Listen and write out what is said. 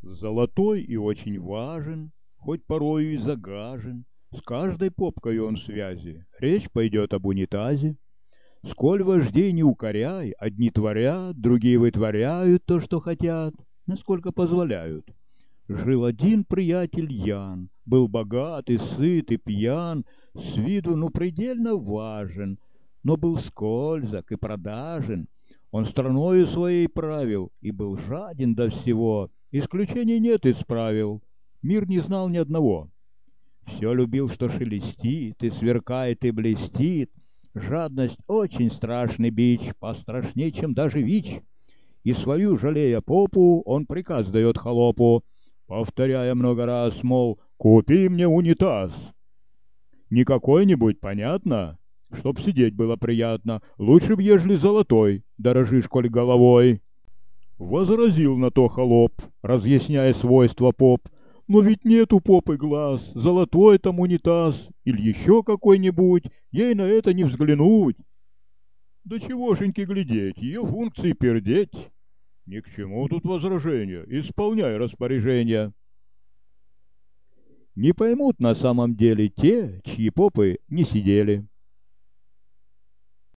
Золотой и очень важен, хоть порою и загажен. С каждой попкой он в связи, речь пойдет об унитазе. Сколь вождей не укоряй, одни творят, другие вытворяют то, что хотят, насколько позволяют. Жил один приятель Ян, был богат и сыт и пьян, с виду ну предельно важен, но был скользок и продажен. Он страною своей правил и был жаден до всего, исключений нет из правил, мир не знал ни одного. Все любил, что шелестит, и сверкает, и блестит. Жадность очень страшный бич, пострашней, чем даже ВИЧ. И свою, жалея попу, он приказ дает холопу, повторяя много раз, мол, «Купи мне унитаз». Не какой-нибудь, понятно? Чтоб сидеть было приятно, лучше б, ежели золотой, дорожишь, коль головой. Возразил на то холоп, разъясняя свойства поп. Но ведь нет у попы глаз, золотой там унитаз, или еще какой-нибудь, ей на это не взглянуть. Да чегошеньки глядеть, ее функции пердеть. Ни к чему тут возражения, исполняй распоряжения. Не поймут на самом деле те, чьи попы не сидели.